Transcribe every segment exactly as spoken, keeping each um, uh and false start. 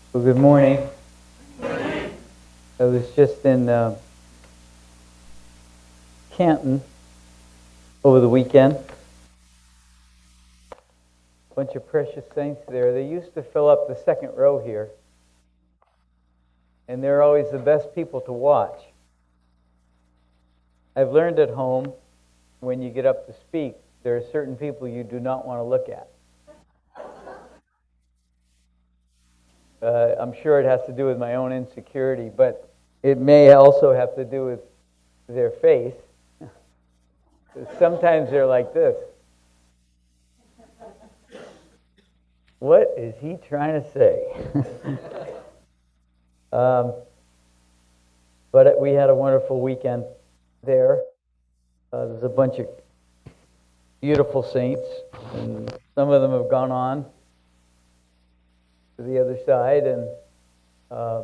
Well, good morning. I was just in uh, Canton over the weekend. A bunch of precious saints there. They used to fill up the second row here, and they're always the best people to watch. I've learned at home, when you get up to speak, there are certain people you do not want to look at. Uh, I'm sure it has to do with my own insecurity, but it may also have to do with their face. Sometimes they're like this. What is he trying to say? um, but we had a wonderful weekend there. Uh, there's a bunch of beautiful saints, and some of them have gone on to the other side, and um,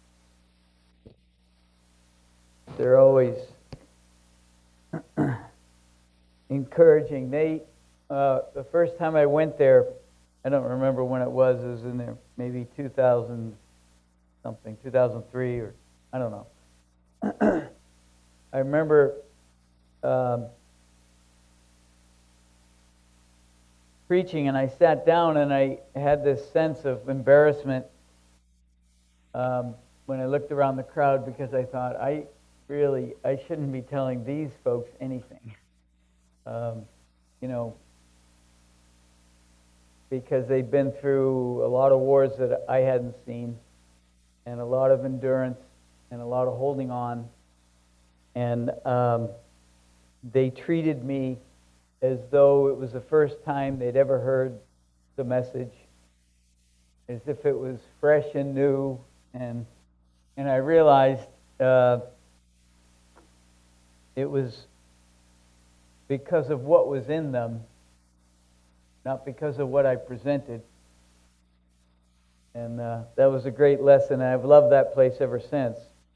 they're always encouraging. They, uh, the first time I went there, I don't remember when it was. It was in there, maybe two thousand something, two thousand three, or I don't know. I remember um, preaching, and I sat down, and I had this sense of embarrassment um, when I looked around the crowd, because I thought, I really, I shouldn't be telling these folks anything. Um, you know, because they've been through a lot of wars that I hadn't seen, and a lot of endurance, and a lot of holding on, and um, they treated me as though it was the first time they'd ever heard the message, as if it was fresh and new, and and I realized uh, it was because of what was in them, not because of what I presented. And uh, that was a great lesson. I've loved that place ever since.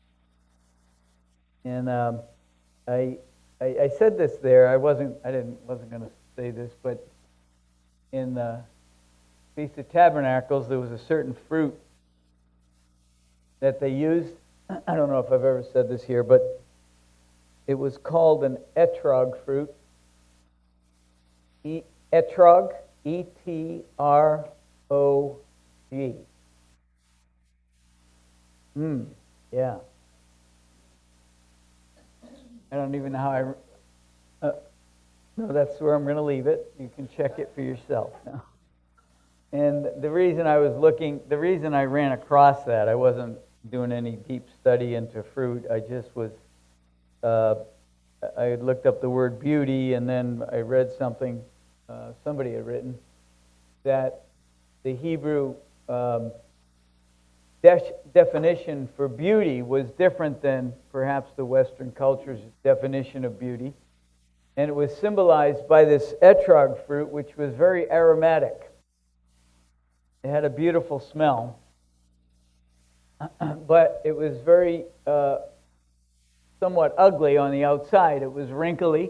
And um, I, I I said this there. I wasn't I didn't wasn't going to say this, but in the Feast of Tabernacles, there was a certain fruit that they used. I don't know if I've ever said this here, but it was called an etrog fruit. E- etrog, E T R O G. Hmm, yeah. I don't even know how I... Uh, no, that's where I'm going to leave it. You can check it for yourself now. And the reason I was looking, the reason I ran across that, I wasn't doing any deep study into fruit. I just was, uh, I had looked up the word beauty, and then I read something uh, somebody had written, that the Hebrew um, de- definition for beauty was different than perhaps the Western culture's definition of beauty. And it was symbolized by this etrog fruit, which was very aromatic. It had a beautiful smell, but it was very uh, somewhat ugly on the outside. It was wrinkly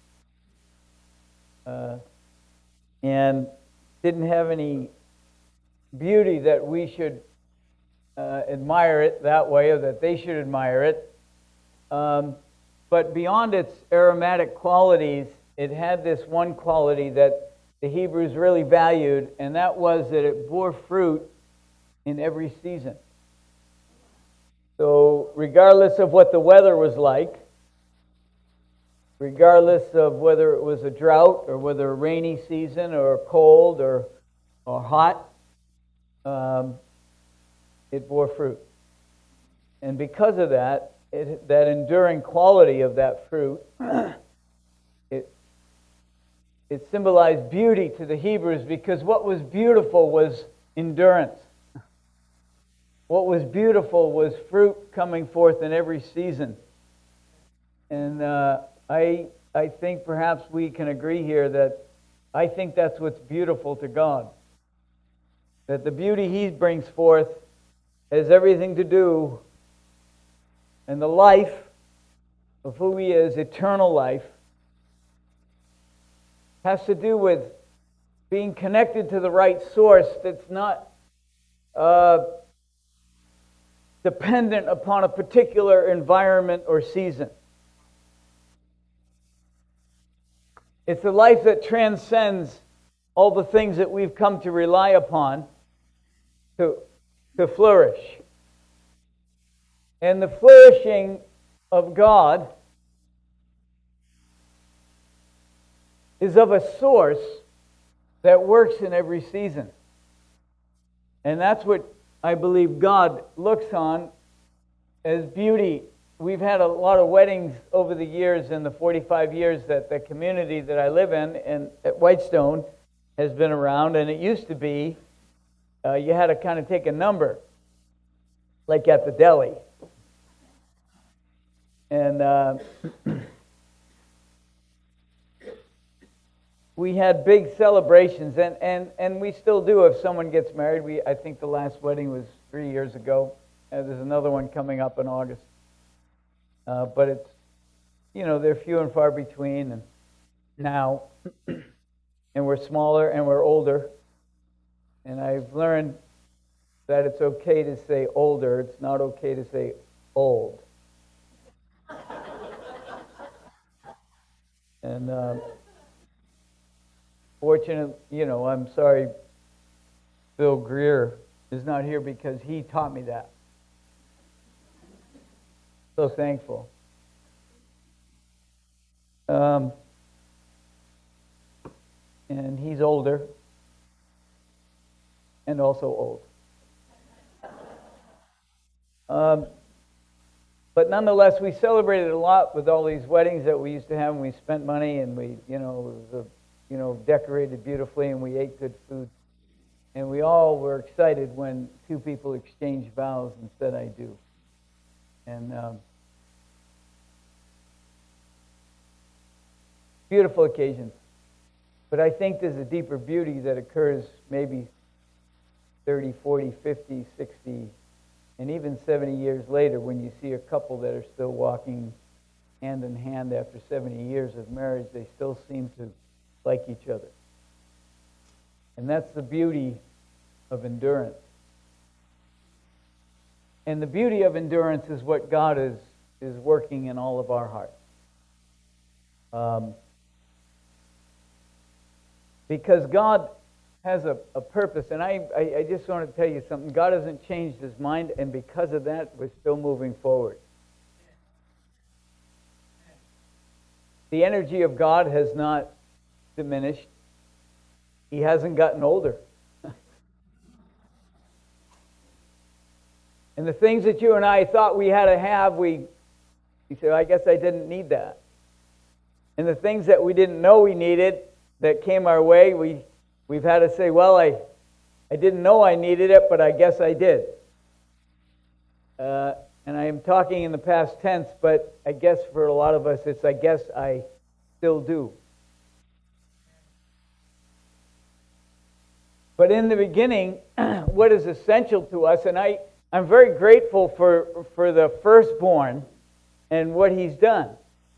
uh, and didn't have any beauty that we should uh, admire it that way, or that they should admire it. Um, but beyond its aromatic qualities, it had this one quality that the Hebrews really valued, and that was that it bore fruit in every season. So regardless of what the weather was like, regardless of whether it was a drought or whether a rainy season or cold or or hot, um, it bore fruit. And because of that, it, that enduring quality of that fruit, it it symbolized beauty to the Hebrews, because what was beautiful was endurance. What was beautiful was fruit coming forth in every season. And uh, I I think perhaps we can agree here that I think that's what's beautiful to God. That the beauty He brings forth has everything to do, and the life of who He is, eternal life, has to do with being connected to the right source that's not uh, dependent upon a particular environment or season. It's a life that transcends all the things that we've come to rely upon to, to flourish. And the flourishing of God is of a source that works in every season. And that's what I believe God looks on as beauty. We've had a lot of weddings over the years, in the forty-five years that the community that I live in, and at Whitestone, has been around. And it used to be, uh, you had to kind of take a number, like at the deli. And uh, we had big celebrations, and, and, and we still do if someone gets married. We I think the last wedding was three years ago. And there's another one coming up in August. Uh, but it's, you know, they're few and far between and now. And we're smaller and we're older. And I've learned that it's okay to say older. It's not okay to say old. And uh, fortunately, you know, I'm sorry Bill Greer is not here because he taught me that. So thankful. Um, and he's older and also old. Um, but nonetheless, we celebrated a lot with all these weddings that we used to have, and we spent money, and we, you know, it was a, you know, decorated beautifully, and we ate good food. And we all were excited when two people exchanged vows and said, "I do." And um, beautiful occasions. But I think there's a deeper beauty that occurs maybe thirty, forty, fifty, sixty, and even seventy years later when you see a couple that are still walking hand in hand after seventy years of marriage. They still seem to like each other. And that's the beauty of endurance. And the beauty of endurance is what God is, is working in all of our hearts. Um, because God has a, a purpose. And I, I, I just want to tell you something. God hasn't changed His mind, and because of that, we're still moving forward. The energy of God has not diminished. He hasn't gotten older. And the things that you and I thought we had to have, we, we said, I guess I didn't need that. And the things that we didn't know we needed that came our way, we, we've had to say, well, I, I didn't know I needed it, but I guess I did. Uh, and I am talking in the past tense, but I guess for a lot of us, it's I guess I still do. But in the beginning, what is essential to us, and I, I'm very grateful for, for the firstborn and what he's done.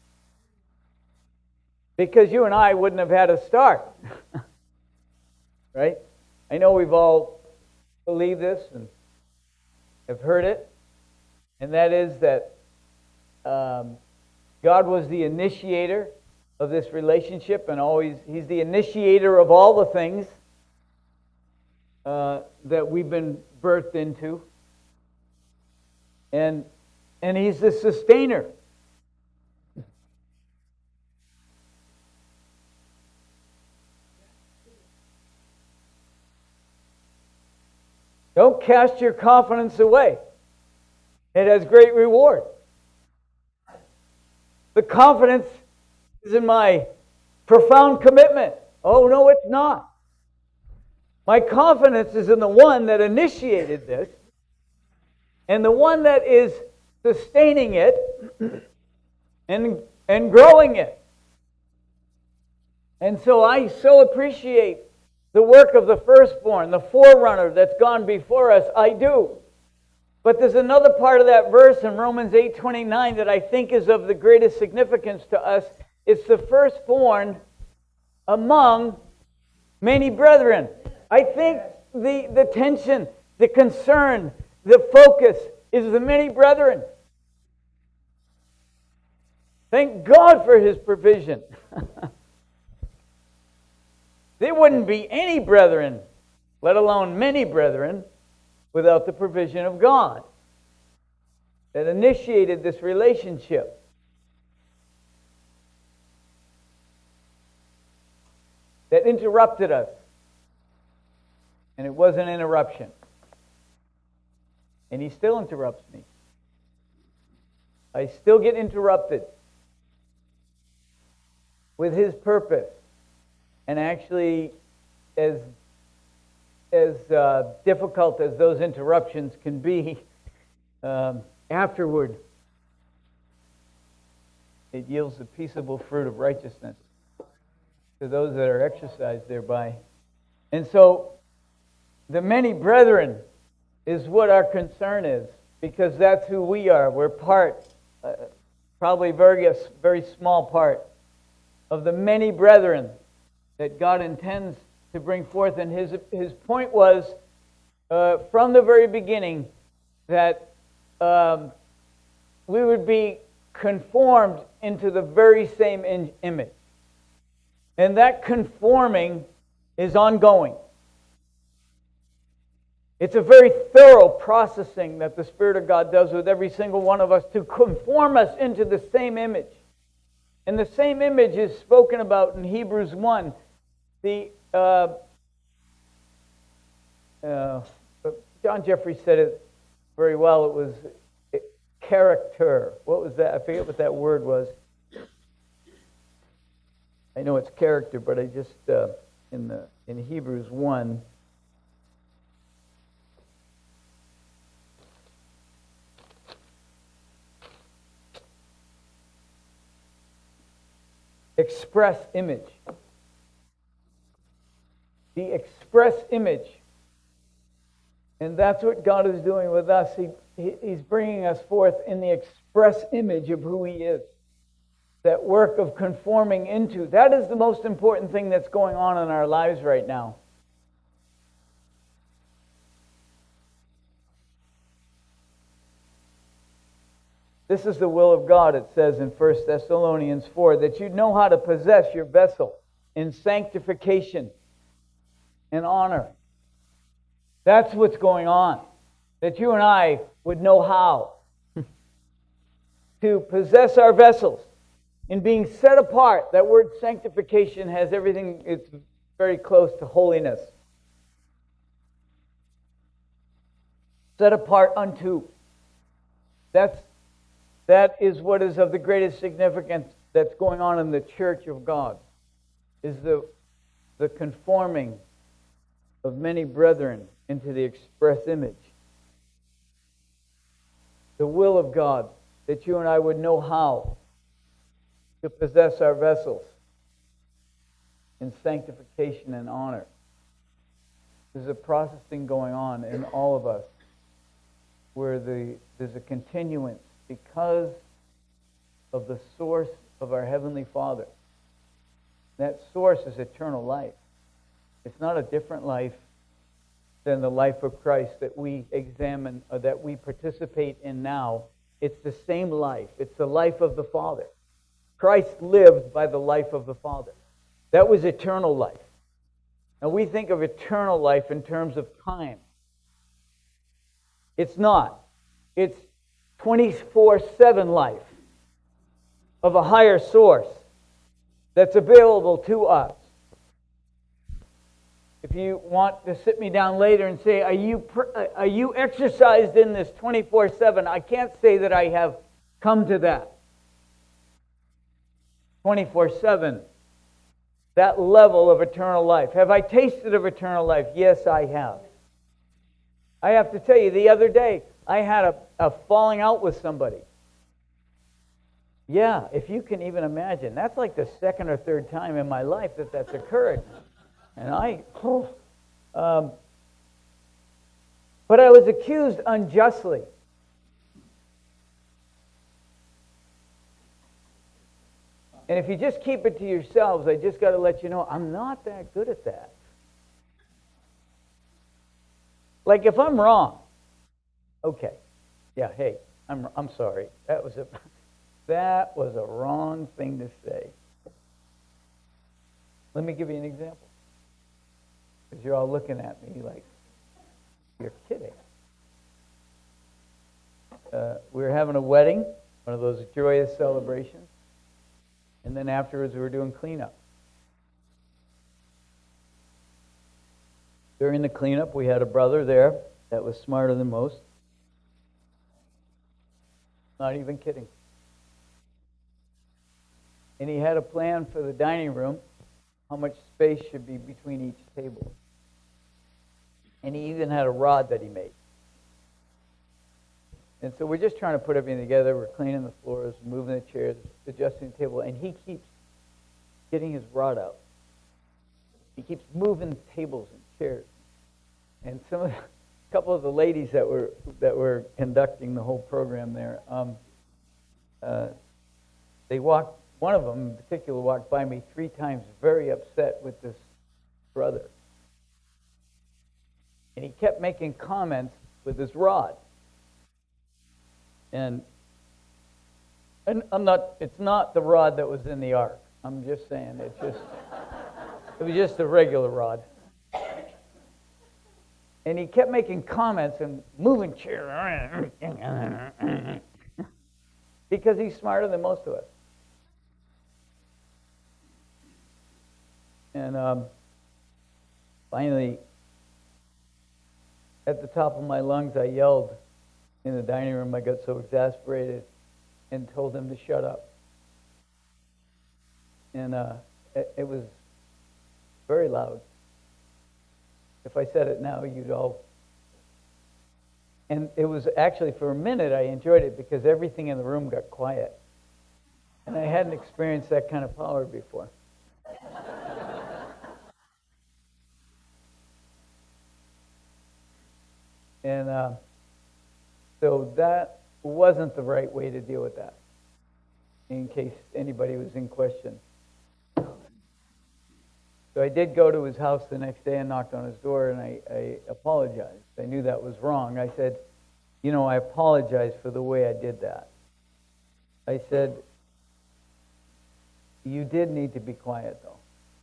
Because you and I wouldn't have had a start. Right? I know we've all believed this and have heard it. And that is that um, God was the initiator of this relationship, and always He's the initiator of all the things uh, that we've been birthed into. And, and He's the sustainer. Don't cast your confidence away. It has great reward. The confidence is in my profound commitment. Oh, no, it's not. My confidence is in the one that initiated this and the one that is sustaining it and, and growing it. And so I so appreciate the work of the firstborn, the forerunner that's gone before us. I do. But there's another part of that verse in Romans eight twenty-nine that I think is of the greatest significance to us. It's the firstborn among many brethren. I think the, the tension, the concern, the focus is the many brethren. Thank God for His provision. There wouldn't be any brethren, let alone many brethren, without the provision of God that initiated this relationship. That interrupted us. And it was an interruption. And He still interrupts me. I still get interrupted with His purpose. And actually, as, as uh, difficult as those interruptions can be, um, afterward, it yields the peaceable fruit of righteousness to those that are exercised thereby. And so, the many brethren is what our concern is, because that's who we are. We're part, uh, probably very a very small part, of the many brethren that God intends to bring forth. And His, his point was, uh, from the very beginning, that um, we would be conformed into the very same in- image. And that conforming is ongoing. It's a very thorough processing that the Spirit of God does with every single one of us to conform us into the same image. And the same image is spoken about in Hebrews one. The uh, uh, John Jeffrey said it very well. It was character. What was that? I forget what that word was. I know it's character, but I just uh, in the in Hebrews one. Express image. The express image. And that's what God is doing with us. He, he, He's bringing us forth in the express image of who He is. That work of conforming into. That is the most important thing that's going on in our lives right now. This is the will of God, it says in First Thessalonians four, that you know how to possess your vessel in sanctification and honor. That's what's going on. That you and I would know how to possess our vessels in being set apart. That word sanctification has everything, it's very close to holiness. Set apart unto. That's That is what is of the greatest significance that's going on in the church of God, is the, the conforming of many brethren into the express image. The will of God, that you and I would know how to possess our vessels in sanctification and honor. There's a processing going on in all of us where the, there's a continuance because of the source of our Heavenly Father. That source is eternal life. It's not a different life than the life of Christ that we examine, or that we participate in now. It's the same life. It's the life of the Father. Christ lived by the life of the Father. That was eternal life. Now we think of eternal life in terms of time. It's not. It's twenty-four seven life of a higher source that's available to us. If you want to sit me down later and say, are you are you exercised in this twenty-four seven? I can't say that I have come to that. twenty-four seven. That level of eternal life. Have I tasted of eternal life? Yes, I have. I have to tell you, the other day, I had a, a falling out with somebody. Yeah, if you can even imagine. That's like the second or third time in my life that that's occurred. And I, oh, um, but I was accused unjustly. And if you just keep it to yourselves, I just got to let you know, I'm not that good at that. Like if I'm wrong, okay. Yeah, hey, I'm I'm sorry. That was a that was a wrong thing to say. Let me give you an example. Because you're all looking at me like you're kidding. Uh, we were having a wedding, one of those joyous celebrations, and then afterwards we were doing cleanup. During the cleanup, we had a brother there that was smarter than most. Not even kidding. And he had a plan for the dining room, how much space should be between each table. And he even had a rod that he made. And so we're just trying to put everything together. We're cleaning the floors, moving the chairs, adjusting the table, and he keeps getting his rod out. He keeps moving tables and chairs. And some of the, a couple of the ladies that were that were conducting the whole program there, um, uh, they walked. One of them in particular walked by me three times, very upset with this brother, and he kept making comments with his rod. And and I'm not. It's not the rod that was in the ark. I'm just saying. It's just. It was just a regular rod. And he kept making comments and moving chairs because he's smarter than most of us. And um, finally, at the top of my lungs, I yelled in the dining room. I got so exasperated and told him to shut up. And uh, it, it was very loud. If I said it now, you'd all... And it was actually, for a minute, I enjoyed it because everything in the room got quiet. And I hadn't experienced that kind of power before. And uh, so that wasn't the right way to deal with that, in case anybody was in question. So I did go to his house the next day and knocked on his door, and I, I apologized. I knew that was wrong. I said, you know, I apologize for the way I did that. I said, you did need to be quiet, though.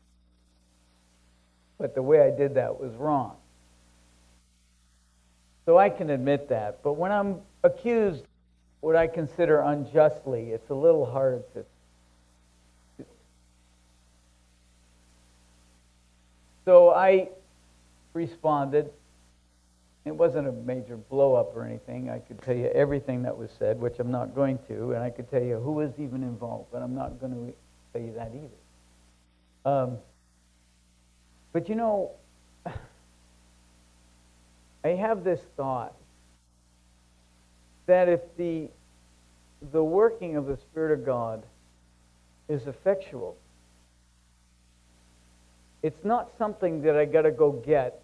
But the way I did that was wrong. So I can admit that. But when I'm accused what I consider unjustly, it's a little hard to... So I responded. It wasn't a major blow-up or anything. I could tell you everything that was said, which I'm not going to, and I could tell you who was even involved, but I'm not going to tell you that either. Um, but you know, I have this thought that if the the working of the Spirit of God is effectual, it's not something that I got to go get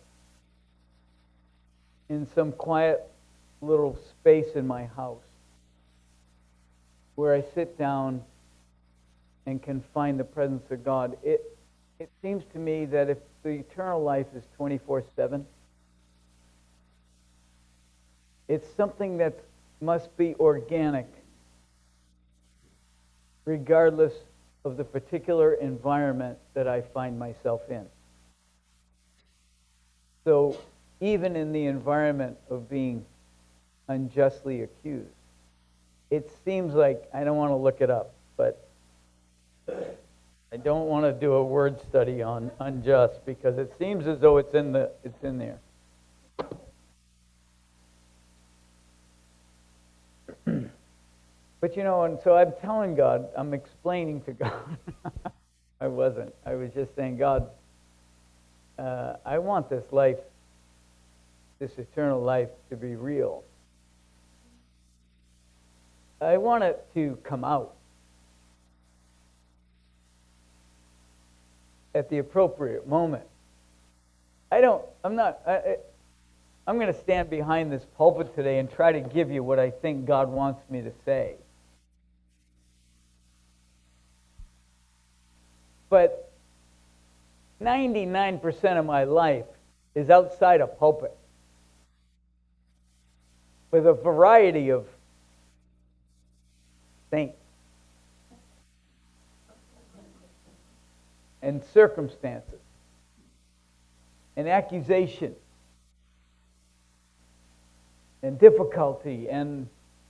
in some quiet little space in my house where I sit down and can find the presence of God. It it seems to me that if the eternal life is twenty-four seven, it's something that must be organic, regardless of the particular environment that I find myself in. So even in the environment of being unjustly accused, it seems like, I don't want to look it up, but I don't want to do a word study on unjust because it seems as though it's in the it's in there. But you know, and so I'm telling God, I'm explaining to God. I wasn't. I was just saying, God, uh, I want this life, this eternal life, to be real. I want it to come out at the appropriate moment. I don't, I'm not, I, I, I'm going to stand behind this pulpit today and try to give you what I think God wants me to say. But ninety-nine percent of my life is outside a pulpit. with a variety of saints and circumstances and accusation and difficulty and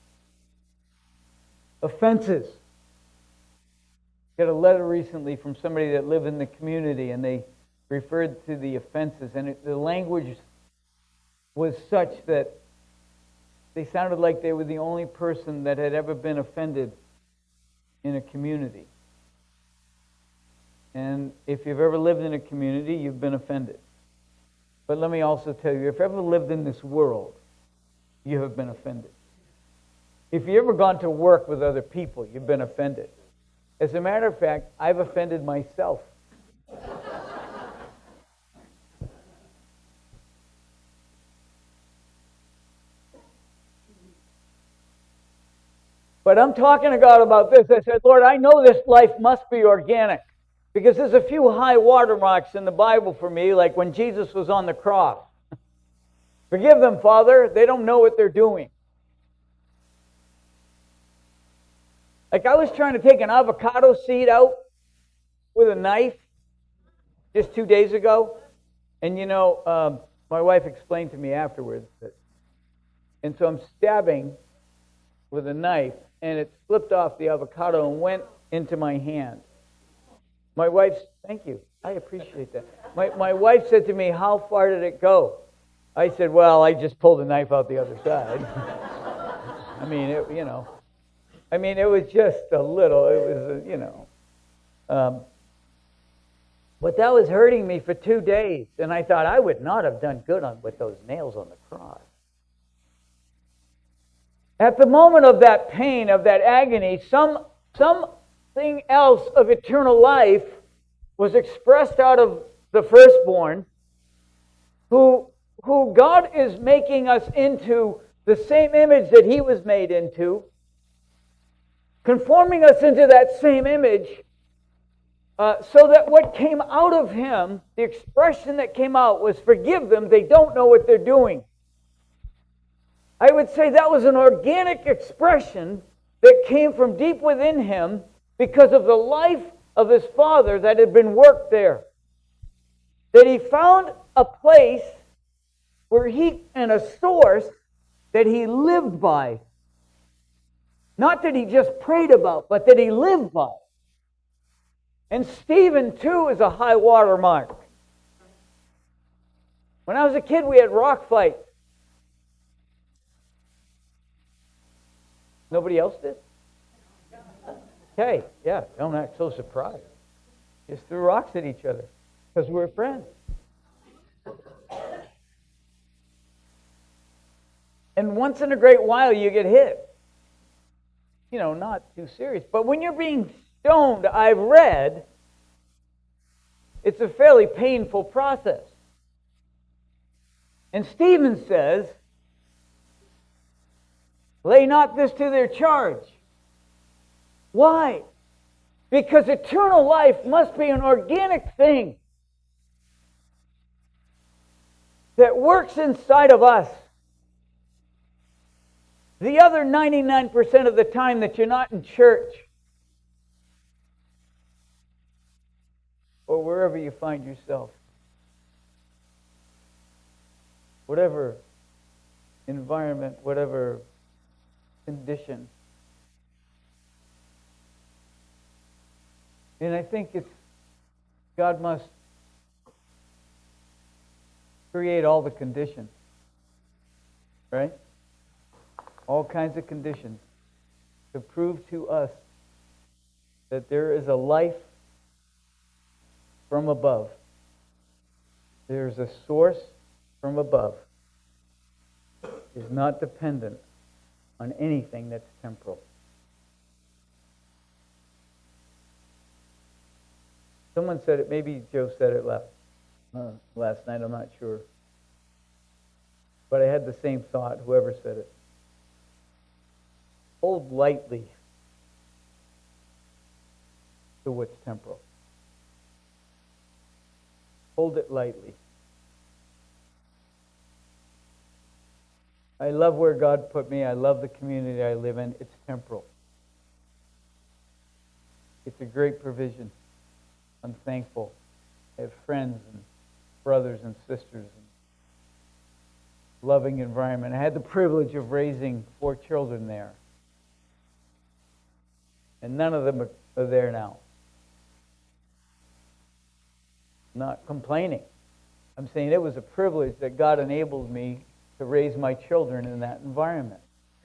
offenses. Got a letter recently from somebody that lived in the community, and they referred to the offenses, and it, the language was such that they sounded like they were the only person that had ever been offended in a community. And if you've ever lived in a community, you've been offended. But let me also tell you, if you've ever lived in this world, you have been offended. If you've ever gone to work with other people, you've been offended. As a matter of fact, I've offended myself. But I'm talking to God about this. I said, Lord, I know this life must be organic. Because there's a few high water marks in the Bible for me, like when Jesus was on the cross. Forgive them, Father. They don't know what they're doing. Like I was trying to take an avocado seed out with a knife just two days ago. And you know, um, my wife explained to me afterwards that, and so I'm stabbing with a knife, and it slipped off the avocado and went into my hand. My wife, thank you, I appreciate that. My my wife said to me, how far did it go? I said, well, I just pulled the knife out the other side. I mean, it, you know, I mean, it was just a little, it was, you know. Um, but that was hurting me for two days, and I thought I would not have done good on with those nails on the cross. At the moment of that pain, of that agony, some something else of eternal life was expressed out of the firstborn, who, who God is making us into the same image that He was made into, conforming us into that same image, uh, so that what came out of Him, the expression that came out was, forgive them, they don't know what they're doing. I would say that was an organic expression that came from deep within Him because of the life of His Father that had been worked there. That He found a place where He, and a source that He lived by. Not that He just prayed about, but that He lived by. And Stephen, too, is a high water mark. When I was a kid, we had rock fights. Nobody else did? Okay, yeah, don't act so surprised. Just threw rocks at each other because we're friends. And once in a great while you get hit. You know, not too serious. But when you're being stoned, I've read, it's a fairly painful process. And Stephen says, lay not this to their charge. Why? Because eternal life must be an organic thing that works inside of us. The other ninety-nine percent of the time that you're not in church, or wherever you find yourself, whatever environment, whatever condition. And I think it's God must create all the conditions, right? All kinds of conditions to prove to us that there is a life from above. There's a source from above. Is not dependent on anything that's temporal. Someone said it, maybe Joe said it last, uh, last night, I'm not sure. But I had the same thought, whoever said it. Hold lightly to what's temporal. Hold it lightly. I love where God put me. I love the community I live in. It's temporal. It's a great provision. I'm thankful. I have friends and brothers and sisters and loving environment. I had the privilege of raising four children there. And none of them are, are there now. Not complaining. I'm saying it was a privilege that God enabled me to raise my children in that environment.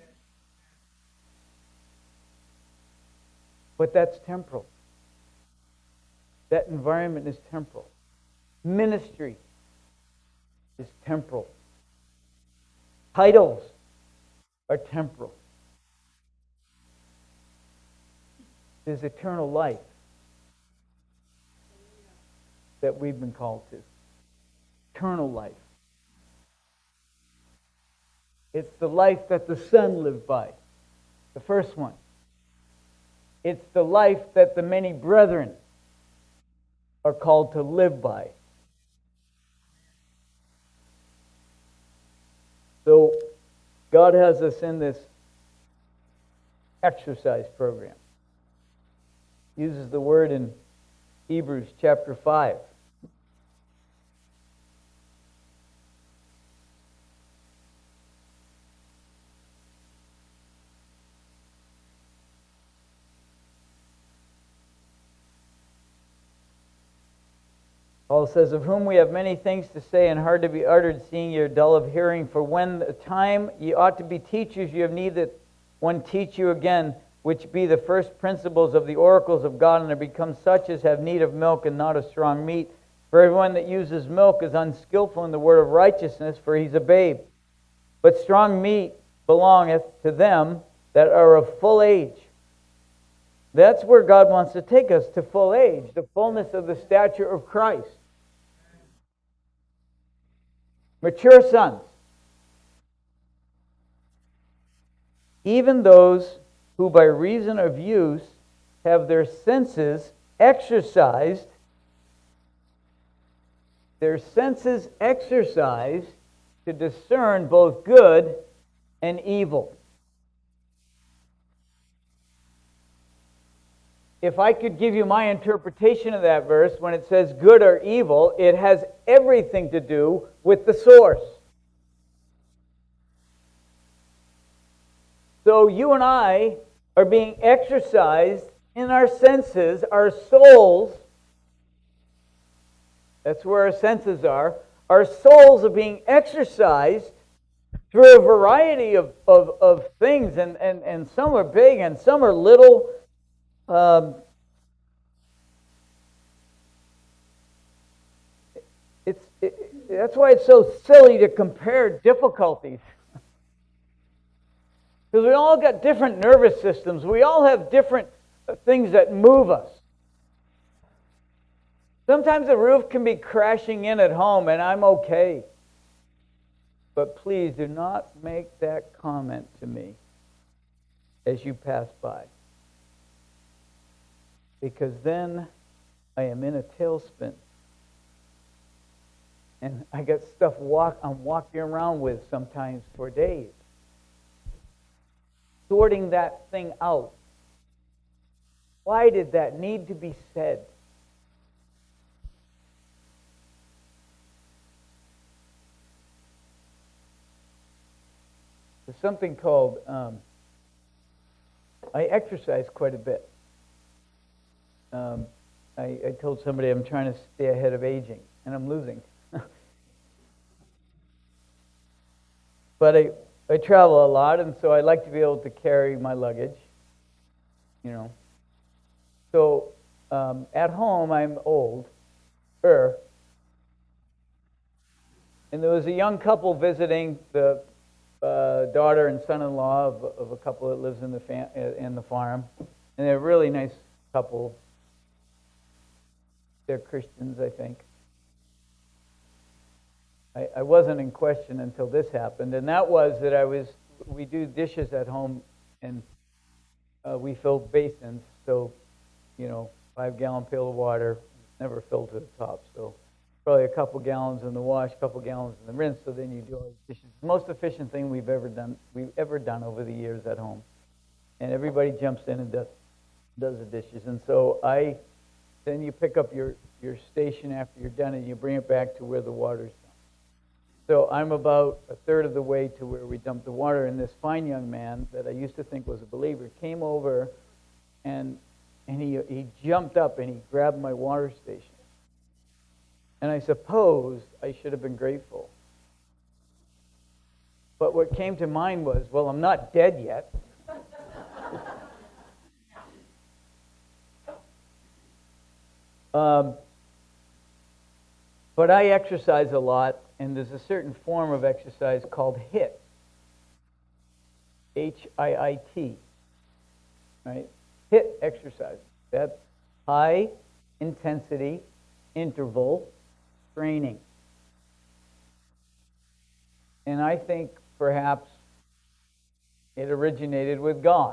But that's temporal. That environment is temporal. Ministry is temporal. Titles are temporal. There's eternal life that we've been called to. Eternal life. It's the life that the Son lived by. The first one. It's the life that the many brethren are called to live by. So, God has us in this exercise program. Uses the word in Hebrews chapter five. Paul says, of whom we have many things to say and hard to be uttered, seeing ye are dull of hearing. For when the time ye ought to be teachers, ye have need that one teach you again, which be the first principles of the oracles of God, and are become such as have need of milk and not of strong meat. For everyone that uses milk is unskillful in the word of righteousness, for he's a babe. But strong meat belongeth to them that are of full age. That's where God wants to take us, to full age, the fullness of the stature of Christ. Mature sons, even those who by reason of use have their senses exercised, their senses exercised to discern both good and evil. If I could give you my interpretation of that verse, when it says good or evil, it has everything to do with the source. So you and I are being exercised in our senses, our souls. That's where our senses are. Our souls are being exercised through a variety of, of, of things, and, and, and some are big and some are little. Um, it's it, that's why it's so silly to compare difficulties. Because we all got different nervous systems. We all have different things that move us. Sometimes the roof can be crashing in at home and I'm okay. But please do not make that comment to me as you pass by. Because then I am in a tailspin. And I got stuff walk I'm walking around with sometimes for days. Sorting that thing out. Why did that need to be said? There's something called, um, I exercise quite a bit. Um, I, I told somebody I'm trying to stay ahead of aging, and I'm losing. But I, I travel a lot, and so I like to be able to carry my luggage, you know. So um, at home, I'm old, er, and there was a young couple visiting, the uh, daughter and son-in-law of, of a couple that lives in the fam- in the farm, and they're a really nice couple. They're Christians, I think. I, I wasn't in question until this happened, and that was that I was, we do dishes at home, and uh, we fill basins, so, you know, five-gallon pail of water, never filled to the top, so probably a couple gallons in the wash, a couple gallons in the rinse, so then you do all the dishes. The most efficient thing we've ever done, we've ever done over the years at home. And everybody jumps in and does, does the dishes. And so I, then you pick up your, your station after you're done and you bring it back to where the water's done. So I'm about a third of the way to where we dumped the water, and this fine young man that I used to think was a believer came over and and he he jumped up and he grabbed my water station. And I suppose I should have been grateful. But what came to mind was, well, I'm not dead yet. um, but I exercise a lot, and there's a certain form of exercise called HIIT. H I I T. Right? HIIT exercise. That's high intensity interval training. And I think perhaps it originated with God.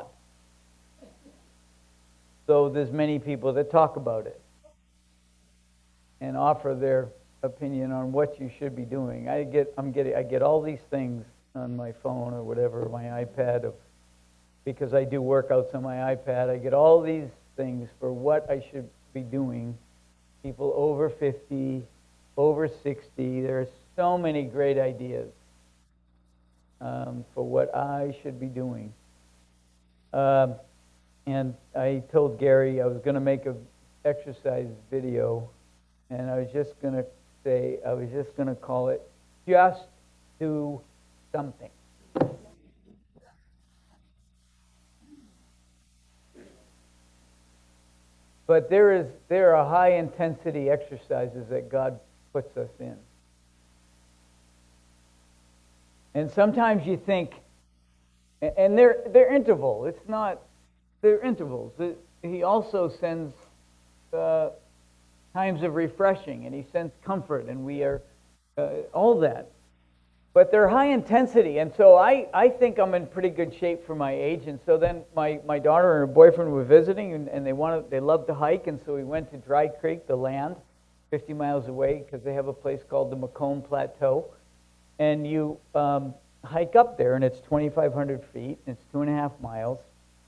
So there's many people that talk about it and offer their opinion on what you should be doing. I get I'm getting I get all these things on my phone or whatever, my iPad, of, because I do workouts on my iPad. I get all these things for what I should be doing. People over fifty, over sixty. There are so many great ideas um, for what I should be doing. Um, and I told Gary I was going to make an exercise video, and I was just going to say, I was just going to call it Just Do Something. But there is there are high intensity exercises that God puts us in. And sometimes you think, and they're they're interval. It's not they're intervals. He also sends uh, times of refreshing, and he sends comfort, and we are uh, all that. But they're high intensity, and so I, I think I'm in pretty good shape for my age. And so then my, my daughter and her boyfriend were visiting, and, and they wanted they loved to hike, and so we went to Dry Creek, the land, fifty miles away, because they have a place called the Macomb Plateau. And you um, hike up there, and it's twenty-five hundred feet, and it's two and a half miles.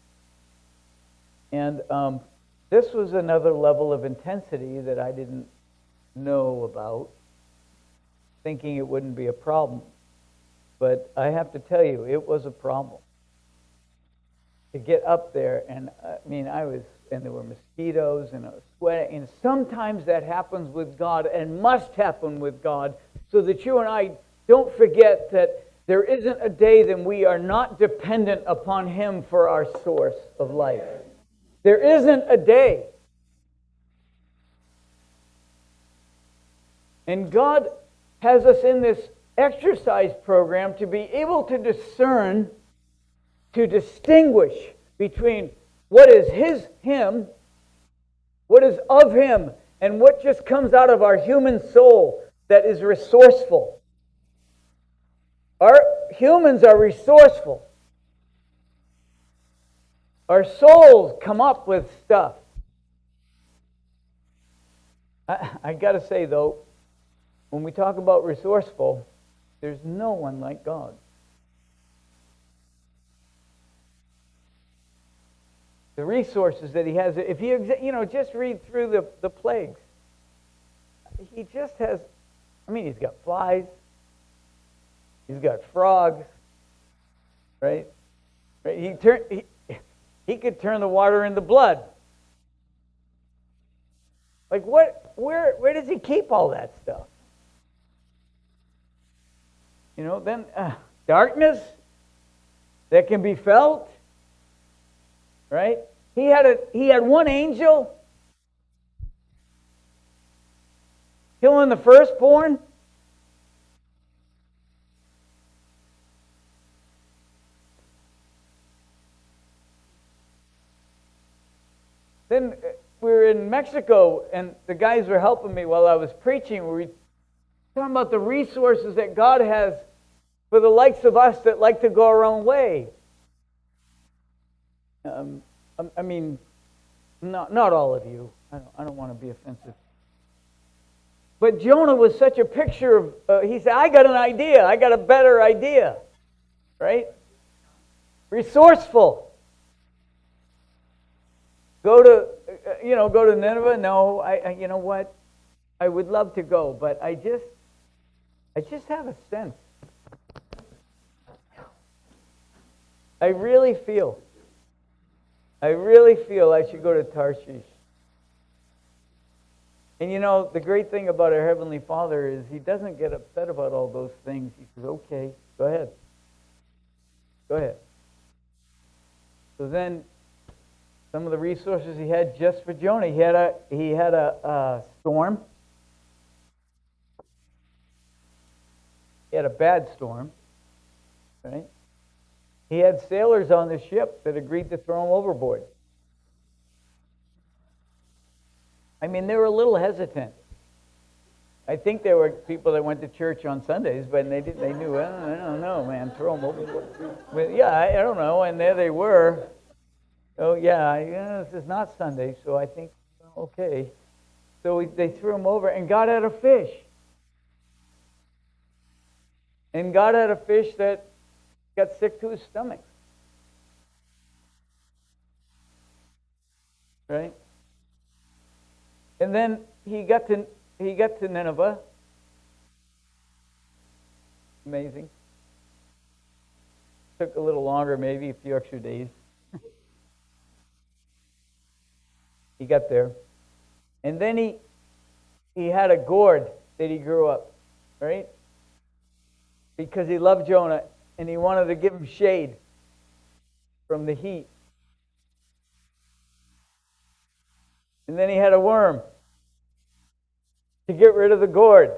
And um, this was another level of intensity that I didn't know about, thinking it wouldn't be a problem. But I have to tell you, it was a problem to get up there. And I mean, I was, and there were mosquitoes, and I was sweating. And sometimes that happens with God, and must happen with God, so that you and I don't forget that there isn't a day that we are not dependent upon Him for our source of life. There isn't a day. And God has us in this exercise program to be able to discern, to distinguish between what is His, Him, what is of Him, and what just comes out of our human soul that is resourceful. Our humans are resourceful. Our souls come up with stuff. I, I got to say, though, when we talk about resourceful, there's no one like God. The resources that He has, if you, you know, just read through the, the plagues. He just has, I mean, He's got flies. He's got frogs. Right? Right? He, turn, he, he could turn the water into blood. Like, what? Where, where does He keep all that stuff? You know, then uh, darkness that can be felt, right? He had a he had one angel killing the firstborn. Then we were in Mexico, and the guys were helping me while I was preaching. We were talking about the resources that God has for the likes of us that like to go our own way. Um, I mean, not not all of you. I don't, I don't want to be offensive. But Jonah was such a picture of, uh, he said, I got an idea. I got a better idea. Right? Resourceful. Go to, uh, you know, go to Nineveh? No, I, I, you know what? I would love to go, but I just, I just have a sense. I really feel, I really feel I should go to Tarshish. And you know, the great thing about our Heavenly Father is He doesn't get upset about all those things. He says, okay, go ahead. Go ahead. So then, some of the resources He had just for Jonah, He had a, he had a, a storm. He had a bad storm. Right? He had sailors on the ship that agreed to throw him overboard. I mean, they were a little hesitant. I think there were people that went to church on Sundays, but they did, they knew, I don't, I don't know, man, throw them overboard. But yeah, I, I don't know, and there they were. Oh, yeah, yeah, this is not Sunday, so I think, okay. So we, they threw him over, and God had a fish. And God had a fish that got sick to his stomach. Right? And then he got to he got to Nineveh. Amazing. Took a little longer, maybe a few extra days. He got there. And then he he had a gourd that he grew up, right? Because he loved Jonah and he wanted to give him shade from the heat. And then he had a worm to get rid of the gourd.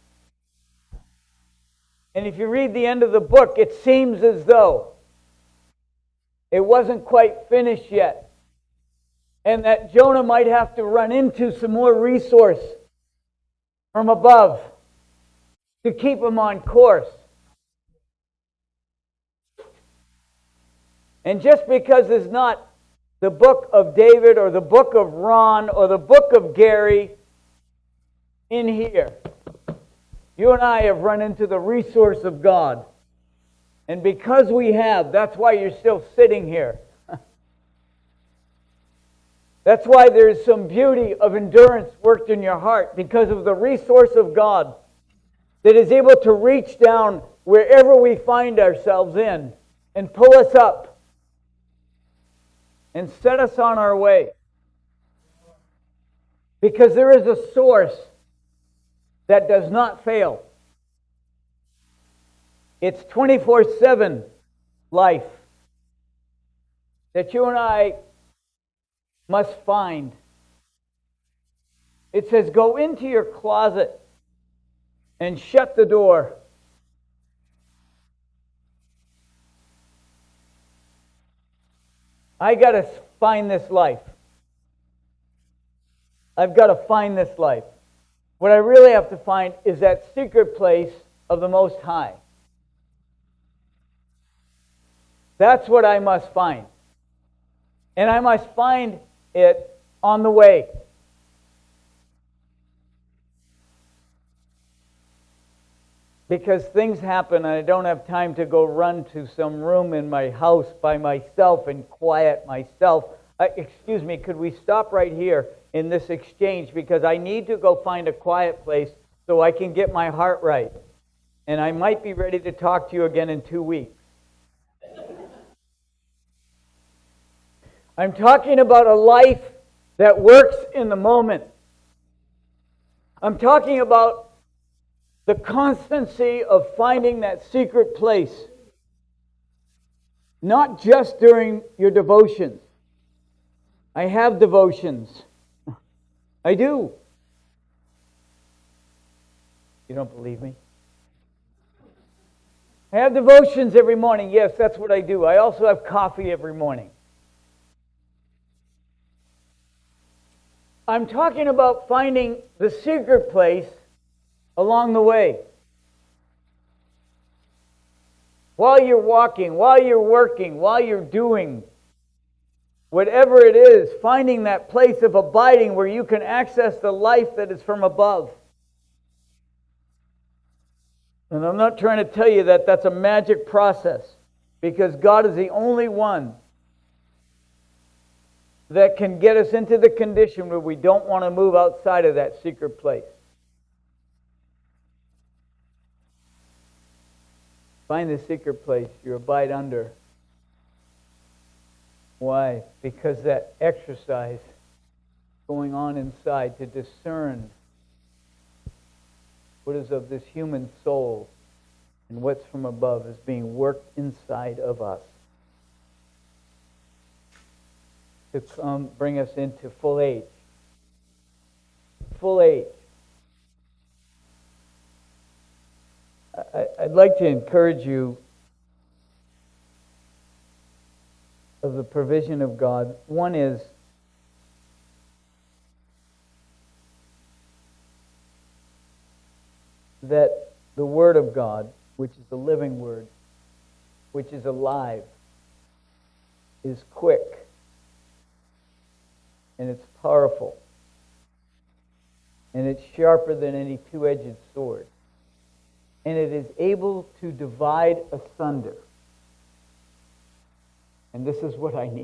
And if you read the end of the book, it seems as though it wasn't quite finished yet. And that Jonah might have to run into some more resource from above to keep him on course. And just because it's not the book of David or the book of Ron or the book of Gary in here, you and I have run into the resource of God. And because we have, that's why you're still sitting here. That's why there's some beauty of endurance worked in your heart, because of the resource of God that is able to reach down wherever we find ourselves in and pull us up and set us on our way. Because there is a source that does not fail. It's twenty-four seven life that you and I must find. It says, go into your closet and shut the door. I got to find this life. I've got to find this life. What I really have to find is that secret place of the Most High. That's what I must find. And I must find it on the way. Because things happen and I don't have time to go run to some room in my house by myself and quiet myself. Uh, excuse me, could we stop right here in this exchange? Because I need to go find a quiet place so I can get my heart right. And I might be ready to talk to you again in two weeks. I'm talking about a life that works in the moment. I'm talking about the constancy of finding that secret place. Not just during your devotions. I have devotions. I do. You don't believe me? I have devotions every morning. Yes, that's what I do. I also have coffee every morning. I'm talking about finding the secret place along the way. While you're walking, while you're working, while you're doing whatever it is, finding that place of abiding where you can access the life that is from above. And I'm not trying to tell you that that's a magic process, because God is the only one that can get us into the condition where we don't want to move outside of that secret place. Find the secret place you abide under. Why? Because that exercise going on inside to discern what is of this human soul and what's from above is being worked inside of us to come bring us into full age. Full age. I, I'd like to encourage you of the provision of God. One is that the Word of God, which is the living Word, which is alive, is quick, and it's powerful, and it's sharper than any two-edged sword, and it is able to divide asunder. And this is what I need.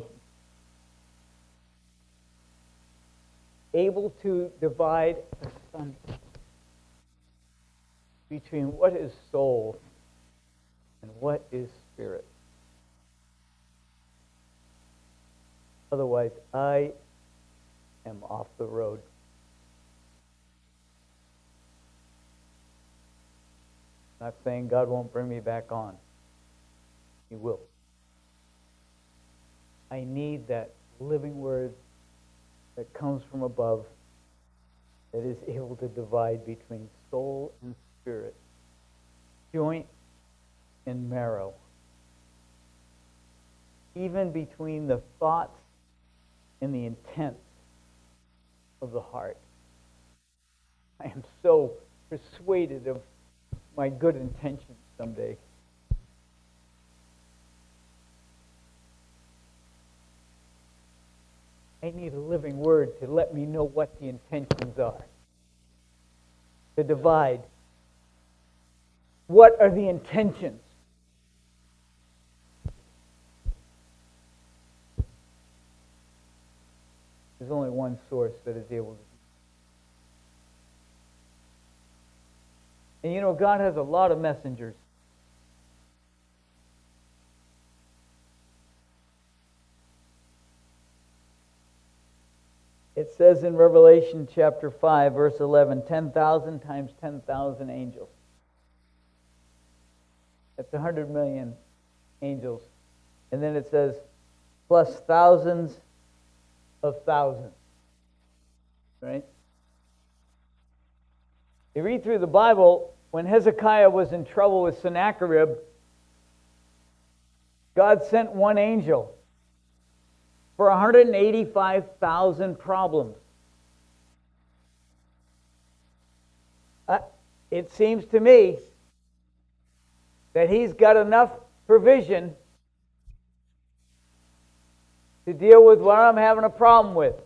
Able to divide asunder between what is soul and what is spirit. Otherwise, I am off the road. I'm not saying God won't bring me back on. He will. I need that living Word that comes from above, that is able to divide between soul and spirit, joint and marrow, even between the thoughts and the intents of the heart. I am so persuaded of my good intentions someday. I need a living Word to let me know what the intentions are. To divide. What are the intentions? There's only one source that is able to do that. And you know, God has a lot of messengers. It says in Revelation chapter five, verse eleven, ten thousand times ten thousand angels. That's one hundred million angels. And then it says, plus thousands of thousands. Right? You read through the Bible, when Hezekiah was in trouble with Sennacherib, God sent one angel for one hundred eighty-five thousand problems. Uh, it seems to me that He's got enough provision to deal with what I'm having a problem with.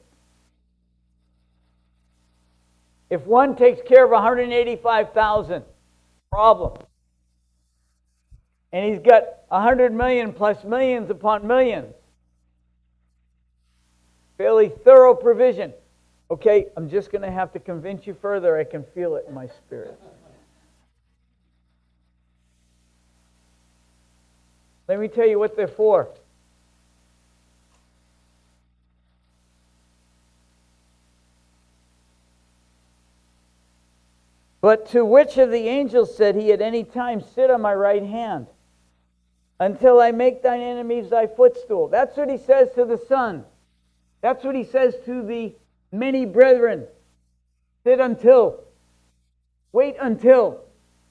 If one takes care of one hundred eighty-five thousand problems, and He's got one hundred million plus millions upon millions, fairly thorough provision. Okay, I'm just going to have to convince you further. I can feel it in my spirit. Let me tell you what they're for. But to which of the angels said He at any time, sit on my right hand, until I make thine enemies thy footstool? That's what He says to the Son. That's what He says to the many brethren. Sit until. Wait until.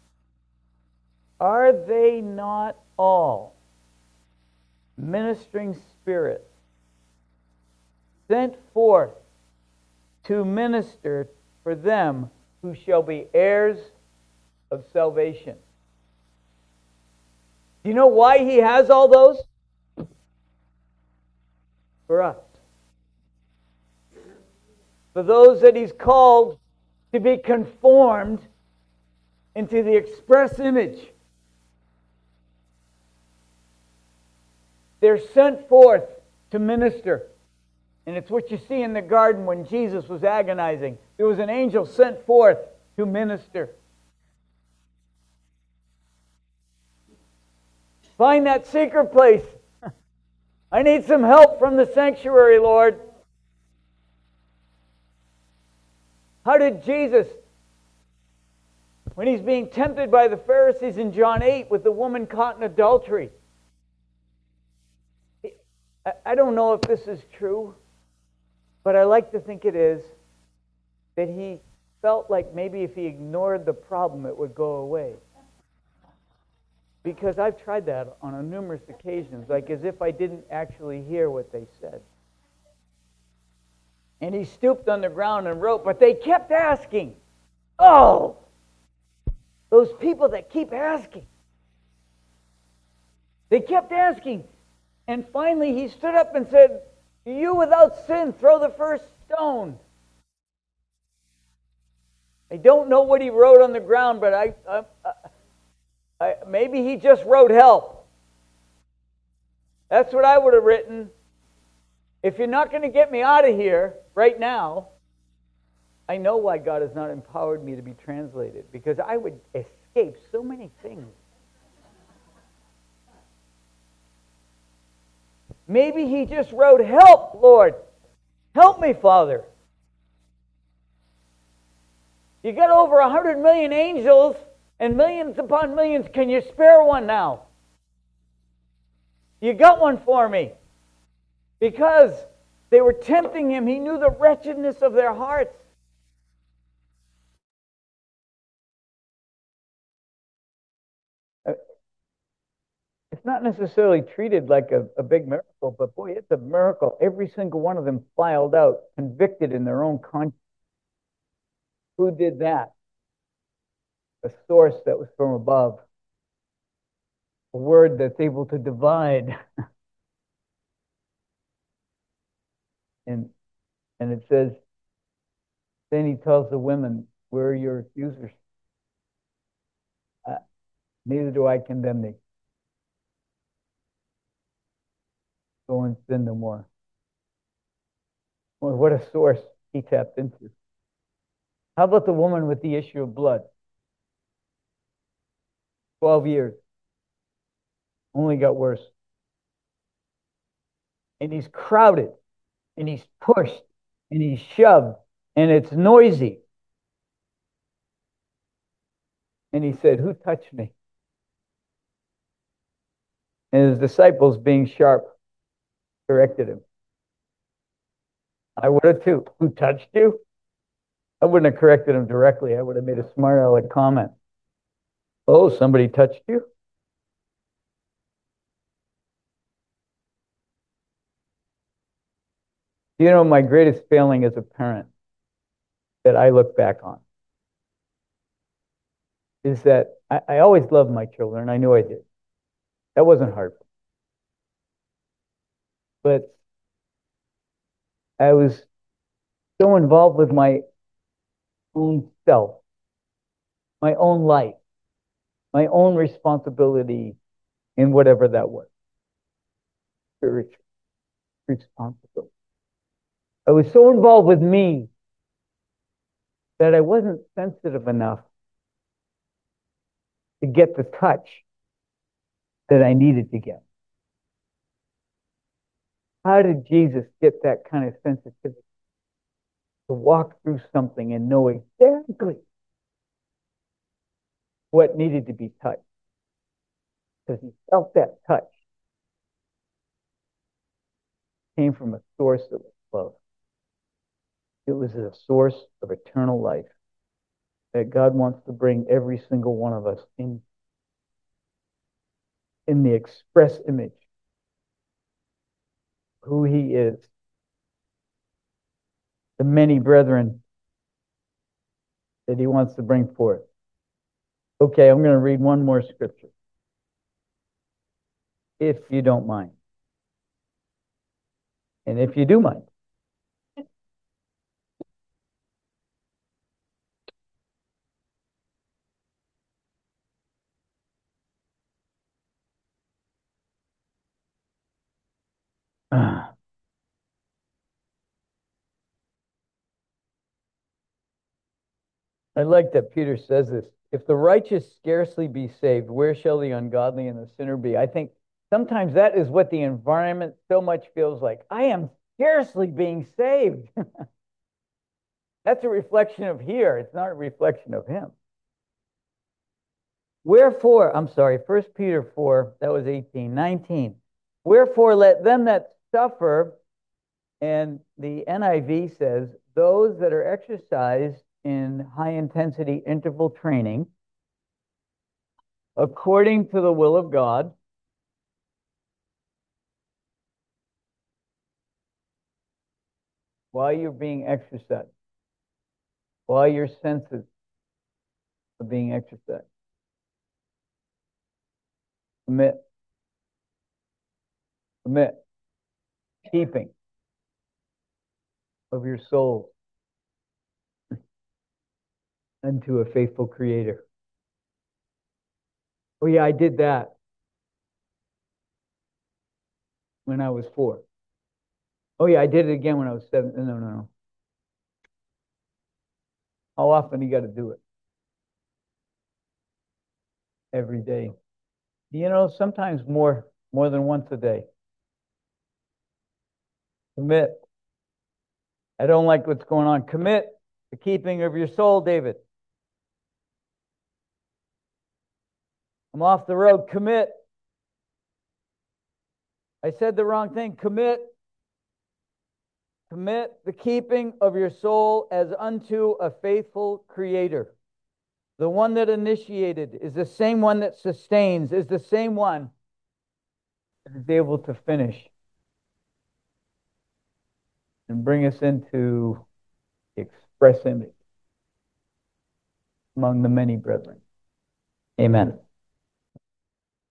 Are they not all ministering spirits sent forth to minister for them who shall be heirs of salvation? Do you know why He has all those? For us. For those that He's called to be conformed into the express image. They're sent forth to minister. And it's what you see in the garden when Jesus was agonizing. There was an angel sent forth to minister. Find that secret place. I need some help from the sanctuary, Lord. How did Jesus, when he's being tempted by the Pharisees in John eight with the woman caught in adultery? I don't know if this is true, but I like to think it is, that he felt like maybe if he ignored the problem, it would go away. Because I've tried that on a numerous occasions, like as if I didn't actually hear what they said. And he stooped on the ground and wrote, but they kept asking. Oh, those people that keep asking. They kept asking. And finally he stood up and said, you without sin, throw the first stone. I don't know what he wrote on the ground, but I, I, I I, maybe he just wrote help. That's what I would have written. If you're not going to get me out of here right now, I know why God has not empowered me to be translated, because I would escape so many things. Maybe he just wrote, help, Lord. Help me, Father. You got over a hundred million angels and millions upon millions. Can you spare one now? You got one for me. Because they were tempting him. He knew the wretchedness of their hearts. It's not necessarily treated like a, a big miracle, but boy, it's a miracle. Every single one of them filed out, convicted in their own conscience. Who did that? A source that was from above. A word that's able to divide. and and it says, then he tells the women, where are your accusers? Uh, neither do I condemn thee. Go and sin no more. Well, what a source he tapped into. How about the woman with the issue of blood? Twelve years. Only got worse. And he's crowded. And he's pushed. And he's shoved. And it's noisy. And he said, who touched me? And his disciples, being sharp, corrected him. I would have too. Who touched you? I wouldn't have corrected him directly. I would have made a smart aleck comment. Oh, somebody touched you? You know, my greatest failing as a parent that I look back on is that I, I always loved my children. I knew I did. That wasn't hard. But I was so involved with my own self, my own life, my own responsibility in whatever that was. Spiritual responsibility. I was so involved with me that I wasn't sensitive enough to get the touch that I needed to get. How did Jesus get that kind of sensitivity to walk through something and know exactly what needed to be touched? Because he felt that touch came from a source of love. It was a source of eternal life that God wants to bring every single one of us in, in the express image of who he is. The many brethren that he wants to bring forth. Okay, I'm going to read one more scripture, if you don't mind. And if you do mind. I like that Peter says this. If the righteous scarcely be saved, where shall the ungodly and the sinner be? I think sometimes that is what the environment so much feels like. I am scarcely being saved. That's a reflection of here. It's not a reflection of him. Wherefore, I'm sorry, First Peter four, that was eighteen, nineteen. Wherefore, let them that suffer, and the N I V says, those that are exercised in high intensity interval training, according to the will of God, while you're being exercised, while your senses are being exercised. Commit, commit, keeping of your soul unto a faithful Creator. Oh, yeah, I did that when I was four. Oh, yeah, I did it again when I was seven. No, no, no. How often you got to do it? Every day. You know, sometimes more, more than once a day. Commit. I don't like what's going on. Commit the keeping of your soul, David. I'm off the road. Commit. I said the wrong thing. Commit. Commit the keeping of your soul as unto a faithful Creator. The one that initiated is the same one that sustains, is the same one that is able to finish and bring us into the express image among the many brethren. Amen.